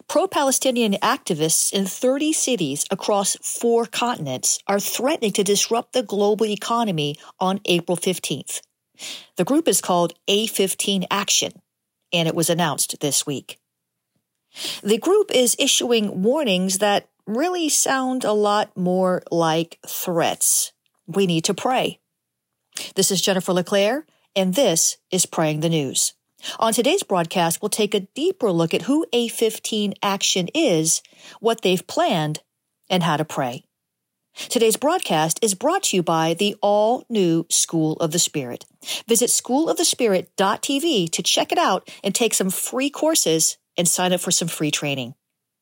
Pro-Palestinian activists in 30 cities across 4 continents are threatening to disrupt the global economy on April 15th. The group is called A15 Action, and it was announced this week. The group is issuing warnings that really sound a lot more like threats. We need to pray. This is Jennifer LeClaire, and this is Praying the News. On today's broadcast, we'll take a deeper look at who A15 Action is, what they've planned, and how to pray. Today's broadcast is brought to you by the all-new School of the Spirit. Visit schoolofthespirit.tv to check it out and take some free courses and sign up for some free training.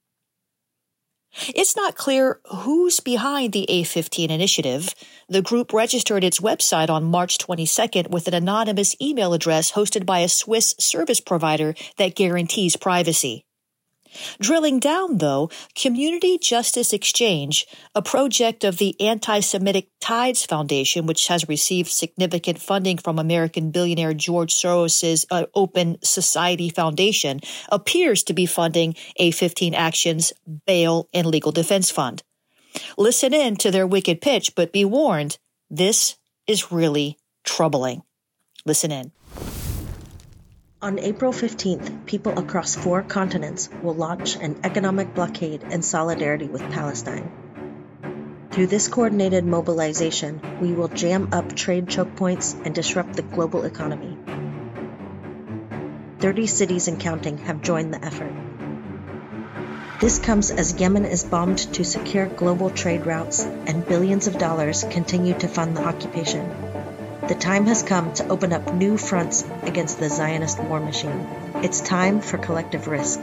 It's not clear who's behind the A15 initiative. The group registered its website on March 22nd with an anonymous email address hosted by a Swiss service provider that guarantees privacy. Drilling down, though, Community Justice Exchange, a project of the Anti-Semitic Tides Foundation, which has received significant funding from American billionaire George Soros' Open Society Foundation, appears to be funding A15 Action's Bail and Legal Defense Fund. Listen in to their wicked pitch, but be warned, this is really troubling. Listen in. On April 15th, people across 4 continents will launch an economic blockade in solidarity with Palestine. Through this coordinated mobilization, we will jam up trade choke points and disrupt the global economy. 30 cities and counting have joined the effort. This comes as Yemen is bombed to secure global trade routes and billions of dollars continue to fund the occupation. The time has come to open up new fronts against the Zionist war machine. It's time for collective risk.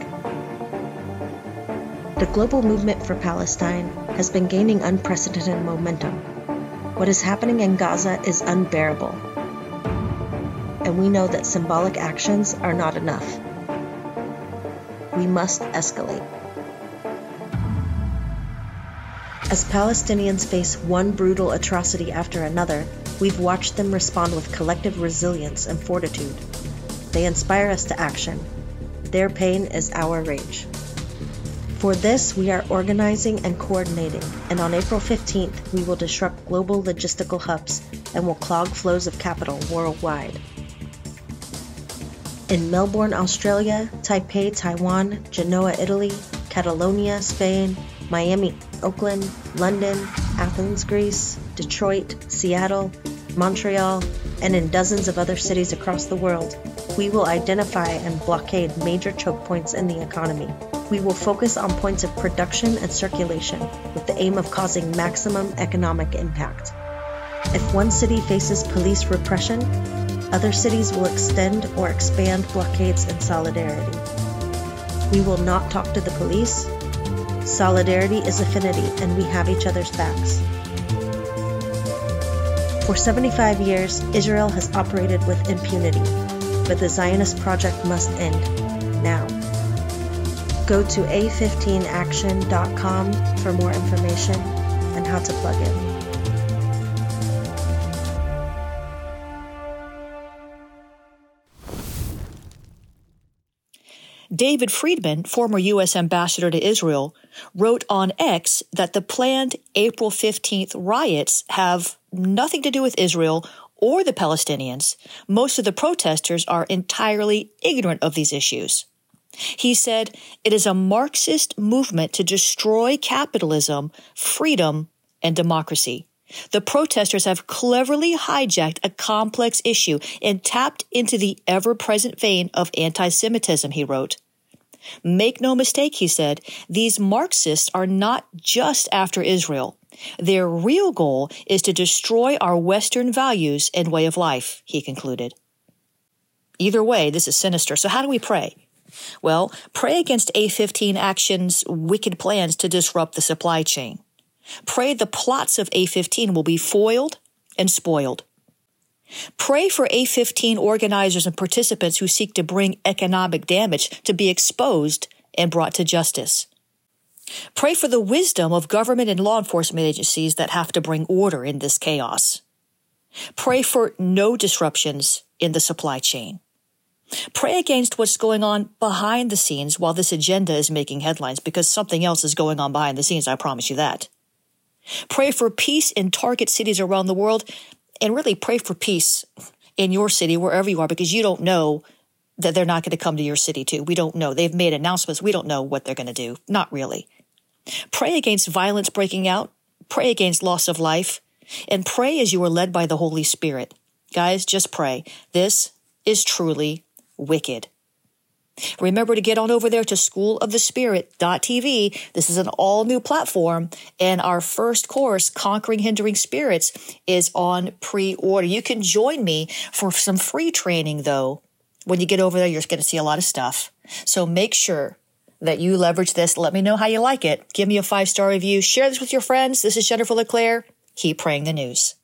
The global movement for Palestine has been gaining unprecedented momentum. What is happening in Gaza is unbearable, and we know that symbolic actions are not enough. We must escalate. As Palestinians face one brutal atrocity after another, we've watched them respond with collective resilience and fortitude. They inspire us to action. Their pain is our rage. For this, we are organizing and coordinating, and on April 15th, we will disrupt global logistical hubs and will clog flows of capital worldwide. In Melbourne, Australia, Taipei, Taiwan, Genoa, Italy, Catalonia, Spain, Miami, Oakland, London, Athens, Greece, Detroit, Seattle, Montreal, and in dozens of other cities across the world, we will identify and blockade major choke points in the economy. We will focus on points of production and circulation with the aim of causing maximum economic impact. If one city faces police repression, other cities will extend or expand blockades in solidarity. We will not talk to the police. Solidarity is affinity, and we have each other's backs. For 75 years, Israel has operated with impunity, but the Zionist project must end now. Go to a15action.com for more information and how to plug in. David Friedman, former U.S. ambassador to Israel, wrote on X that the planned April 15th riots have nothing to do with Israel or the Palestinians. Most of the protesters are entirely ignorant of these issues. He said, "It is a Marxist movement to destroy capitalism, freedom, and democracy. The protesters have cleverly hijacked a complex issue and tapped into the ever-present vein of anti-Semitism," he wrote. "Make no mistake," he said, "these Marxists are not just after Israel. Their real goal is to destroy our Western values and way of life," he concluded. Either way, this is sinister. So how do we pray? Well, pray against A15 Action's wicked plans to disrupt the supply chain. Pray the plots of A15 will be foiled and spoiled. Pray for A15 organizers and participants who seek to bring economic damage to be exposed and brought to justice. Pray for the wisdom of government and law enforcement agencies that have to bring order in this chaos. Pray for no disruptions in the supply chain. Pray against what's going on behind the scenes while this agenda is making headlines, because something else is going on behind the scenes, I promise you that. Pray for peace in target cities around the world, and really pray for peace in your city, wherever you are, because you don't know that they're not going to come to your city too. We don't know. They've made announcements. We don't know what they're going to do. Not really. Pray against violence breaking out. Pray against loss of life. And pray as you are led by the Holy Spirit. Guys, just pray. This is truly wicked. Remember to get on over there to schoolofthespirit.tv. This is an all-new platform, and our first course, Conquering Hindering Spirits, is on pre-order. You can join me for some free training, though. When you get over there, you're going to see a lot of stuff. So make sure that you leverage this. Let me know how you like it. Give me a 5-star review. Share this with your friends. This is Jennifer LeClaire. Keep praying the news.